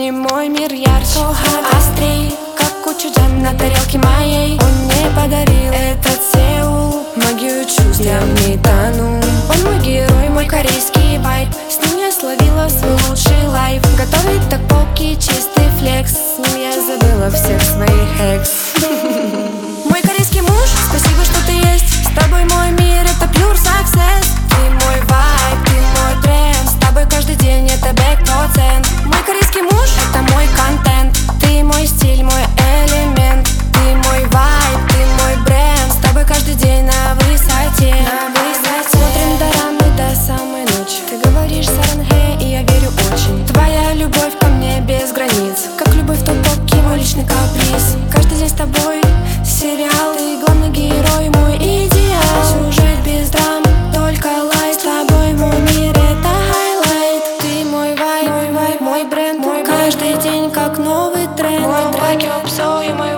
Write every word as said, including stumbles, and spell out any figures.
ним мой мир ярче, острей, как куча джем на тарелке моей. Он мне подарил этот Сеул, магию чувств, я в ней тону. Он мой герой, мой корейский вайб, с ним я словила свой лучший лайф. Готовит так полки, чистый флекс, с ним я забыла всех своих экс. Мой корейский муж, спасибо, что ты есть. С тобой мой мир, это pure success. Ты мой вайб, ты мой тренд, с тобой каждый день это бэк процент. Мой корейский муж, это мой контент. Ты мой стиль, мой элемент. Ты мой вайб, ты мой бренд, с тобой каждый день на высоте. На высоте. Смотрим дорамы до самой ночи. Ты говоришь сарангхэ, и я верю очень. Твоя любовь ко мне без границ, как любовь в топоке, мой личный каприз. Каждый день с тобой сериал, ты главный герой, мой идеал. Сюжет без драм, только лайт. С тобой мой мир, это хайлайт. Ты мой вайб, мой вайб, мой бренд, мой каждый день как новый тренд. Мой треки, мой